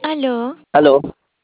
Aló, Aló,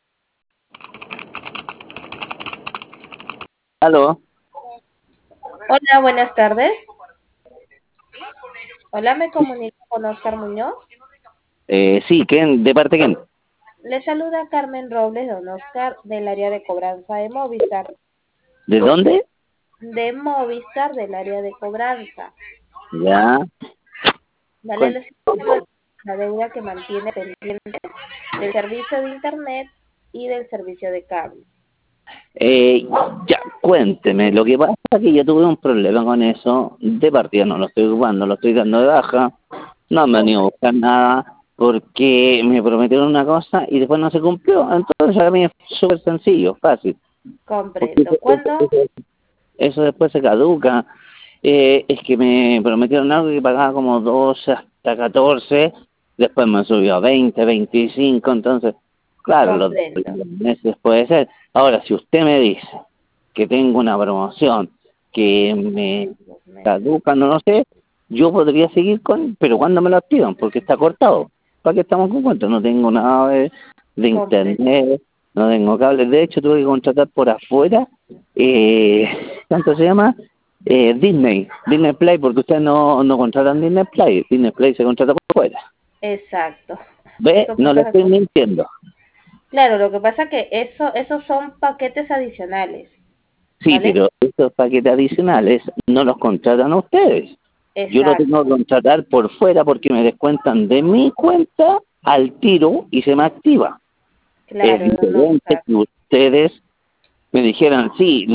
aló. Hola, buenas tardes. Hola, me comunico con Oscar Muñoz. Sí, ¿quién? ¿De parte de quién? Le saluda Carmen Robles, don Oscar, del área de cobranza de Movistar. ¿De dónde? De Movistar, del área de cobranza. Ya. Vale, cuen- le estoy la deuda que mantiene pendiente del servicio de Internet y del servicio de cable. Eh, ya, cuénteme. Lo que pasa es que yo tuve un problema con eso. De partida no lo estoy ocupando, lo estoy dando de baja. No me han ido a buscar nada porque me prometieron una cosa y después no se cumplió. Entonces a mí es súper sencillo, fácil. Porque Comprendo. ¿Cuándo? eso después se caduca. Es que me prometieron algo que pagaba como 12 hasta 14, después me subió a 20, 25, entonces, claro, los dos Comprendo. meses puede ser. Ahora, si usted me dice que tengo una promoción que me 2 meses. caduca, no lo sé, yo podría seguir con, pero cuando me lo activan, porque está cortado. ¿Para qué estamos con cuenta? No tengo nada de Comprendo. internet, no tengo cable. De hecho, tuve que contratar por afuera, ¿cuánto se llama? Disney Play, porque ustedes no contratan Disney Play. Disney Play se contrata por fuera. Exacto. ¿Ve? Eso No le pasa estoy mintiendo. Claro, lo que pasa que esos son paquetes adicionales, Sí, ¿vale? pero estos paquetes adicionales no los contratan a ustedes. Yo lo tengo Exacto. que contratar por fuera porque me descuentan de mi cuenta al tiro y se me activa. Es Claro, don diferente Oscar. que ustedes me dijeran, sí,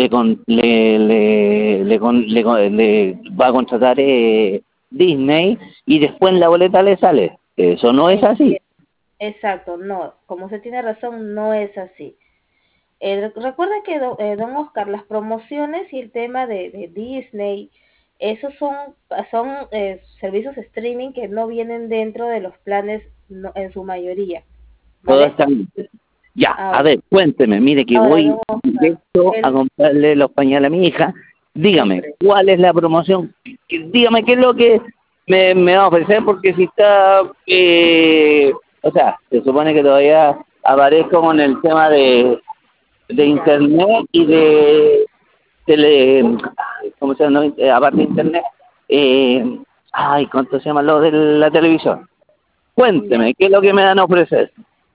le va a contratar Disney y después en la boleta le sale. Eso no es así. Entiendo. Exacto, no, como usted tiene razón, no es así. Recuerda que, don Oscar, las promociones y el tema de Disney, esos son servicios streaming que no vienen dentro de los planes en su mayoría, Todo ¿vale? está bien. Ya, a Ahora, ver, cuénteme, mire que don voy Oscar, directo a comprarle los pañales a mi hija. Dígame, compré. ¿cuál es la promoción? Dígame qué es lo que me va a ofrecer, porque si está, o sea, se supone que todavía aparezco con el tema de Ya, internet y de tele, ¿cómo se llama? Aparte de internet, ¿cuánto se llama lo de la televisión? ya. Cuénteme, ¿qué es lo que me dan a ofrecer?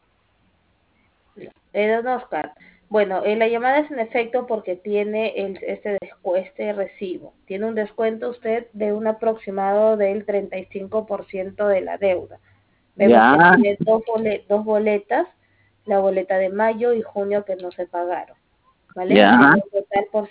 Don Oscar, bueno, la llamada es en efecto porque tiene este recibo. Tiene un descuento usted de un aproximado del 35% de la deuda. Vemos que Ya, tiene dos boletas, la boleta de mayo y junio que no se pagaron, ¿vale? ya, Sería un total por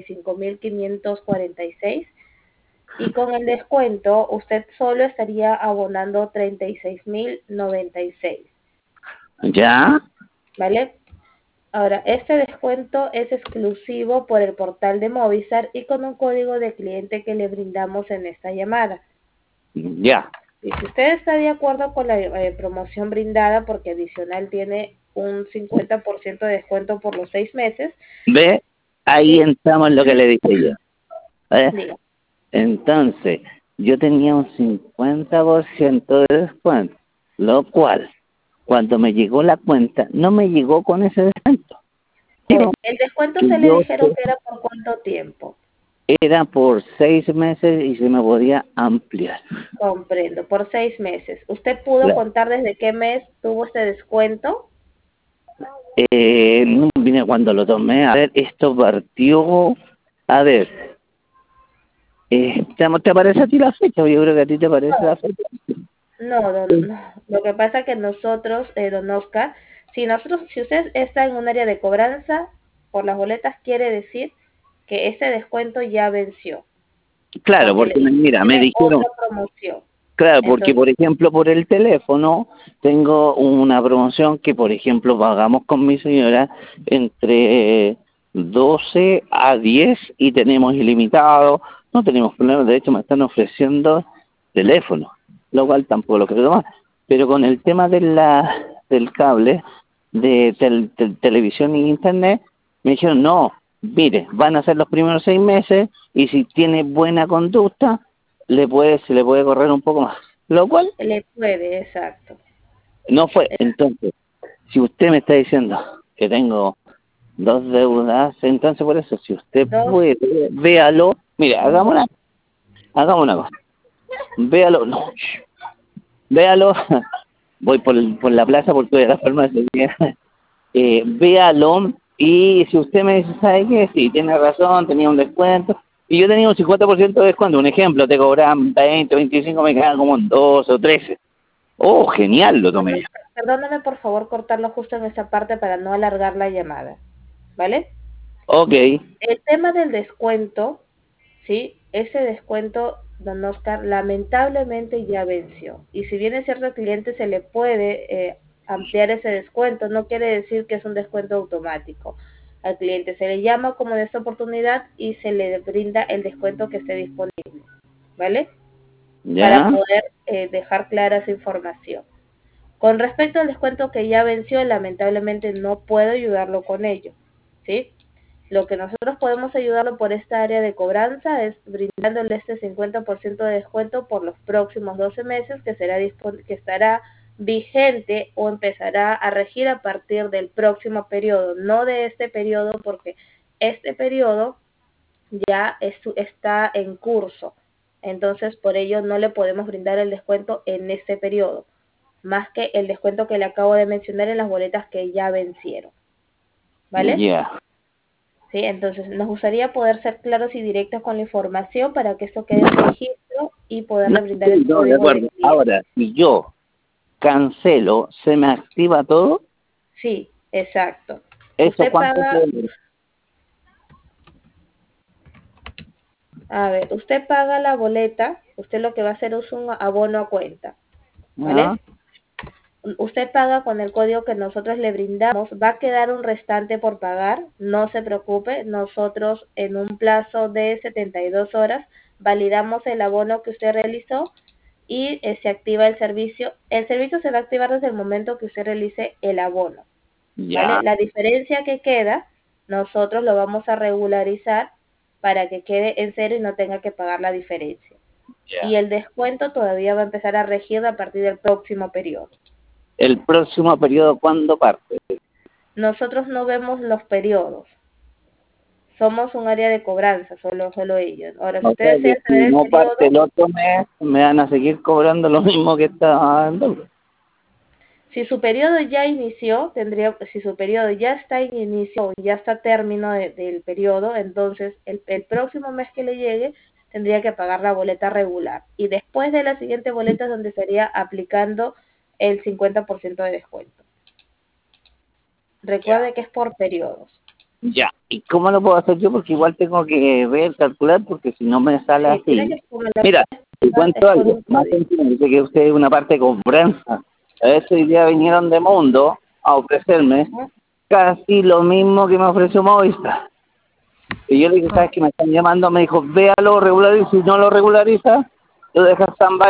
55.546 y con el descuento usted solo estaría abonando 36.096, ya. ¿vale? Ahora, este descuento es exclusivo por el portal de Movistar y con un código de cliente que le brindamos en esta llamada. Ya, Y si usted está de acuerdo con la promoción brindada, porque adicional tiene un 50% de descuento por los 6 meses, ve, ahí y entramos en lo que le dije yo. ¿Eh? diga, Entonces, yo tenía un 50% de descuento, lo cual, cuando me llegó la cuenta, no me llegó con ese descuento. Sino el descuento que se le yo dijeron que era por cuánto tiempo. era por 6 meses y se me podía ampliar. Comprendo, por 6 meses. ¿Usted pudo Claro. contar desde qué mes tuvo este descuento? No vine cuando lo tomé. A ver, esto partió. A ver, ¿te aparece a ti la fecha? Yo creo que a ti te aparece la fecha. No. Lo que pasa que nosotros, don Oscar, si usted está en un área de cobranza por las boletas, quiere decir que ese descuento ya venció, Claro, porque porque mira, me tiene dijeron, otra promoción. claro, porque Entonces, por ejemplo por el teléfono tengo una promoción que por ejemplo pagamos con mi señora entre 12 a 10 y tenemos ilimitado, no tenemos problemas, de hecho me están ofreciendo teléfono, lo cual tampoco lo creo más, pero con el tema del cable, de televisión e internet, me dijeron, no, mire, van a ser los primeros 6 meses y si tiene buena conducta, se le puede correr un poco más. Lo cual le puede, exacto. no fue. Eh, Entonces, si usted me está diciendo que tengo dos deudas, entonces por eso, si usted Dos. puede, véalo. Mire, hagamos una cosa. Véalo, no, véalo. Voy por la plaza porque voy a la farmacia. Véalo y si usted me dice, ¿sabe qué? Sí, tiene razón, tenía un descuento. Y yo tenía un 50% de descuento. Un ejemplo, te cobraban 20, 25, me quedaban como en 12 o 13. Oh, genial, lo tomé yo. Perdóname por favor cortarlo justo en esa parte para no alargar la llamada, ¿vale? Ok, El tema del descuento, ¿sí? Ese descuento, don Oscar, lamentablemente ya venció. Y si bien es cierto al cliente se le puede ampliar ese descuento, no quiere decir que es un descuento automático. Al cliente se le llama como de esta oportunidad y se le brinda el descuento que esté disponible, ¿vale? Para ya, poder dejar clara esa información. Con respecto al descuento que ya venció, lamentablemente no puedo ayudarlo con ello, ¿sí? Lo que nosotros podemos ayudarlo por esta área de cobranza es brindándole este 50% de descuento por los próximos 12 meses que estará vigente o empezará a regir a partir del próximo periodo, no de este periodo porque este periodo ya está en curso. Entonces, por ello no le podemos brindar el descuento en este periodo, más que el descuento que le acabo de mencionar en las boletas que ya vencieron. ¿Vale? ya. Sí, entonces nos gustaría poder ser claros y directos con la información para que esto quede en registro y No, poderle brindar sí, el no, de código de acuerdo. cliente. Ahora, si yo cancelo, ¿se me activa todo? Sí, exacto. ¿Eso Usted cuánto se paga, demora? a ver, usted paga la boleta, usted lo que va a hacer es un abono a cuenta, Ah, ¿vale? Usted paga con el código que nosotros le brindamos, va a quedar un restante por pagar, no se preocupe, nosotros en un plazo de 72 horas validamos el abono que usted realizó y se activa el servicio. El servicio se va a activar desde el momento que usted realice el abono, ¿vale? ya, La diferencia que queda, nosotros lo vamos a regularizar para que quede en cero y no tenga que pagar la diferencia. Y ya. el descuento todavía va a empezar a regir a partir del próximo periodo. ¿El próximo periodo cuándo parte? Nosotros no vemos los periodos, somos un área de cobranza, solo ellos. Ahora, si O usted sea que desea si saber el no parte periodo, el otro mes, me van a seguir cobrando lo mismo que estaba dando. si su periodo ya inició, si su periodo ya está en inicio o ya está a término del periodo, entonces el próximo mes que le llegue tendría que pagar la boleta regular. Y después de la siguiente boleta es donde estaría aplicando el 50% de descuento. Ya. Recuerde que es por periodos. Ya. ¿Y cómo lo puedo hacer yo? Porque igual tengo que ver, calcular, porque si no me sale Sí, tiene así. que, como le Mira, te es cuento con algo. un Más código. sencillo, dice que ustedes una parte de cobranza. A ver si hoy día vinieron de Mundo a ofrecerme Ajá, casi lo mismo que me ofreció Movistar. Y yo le dije, ¿sabes ajá. que me están llamando? Me dijo, véalo, regulariza. Y si no lo regulariza, lo dejas stand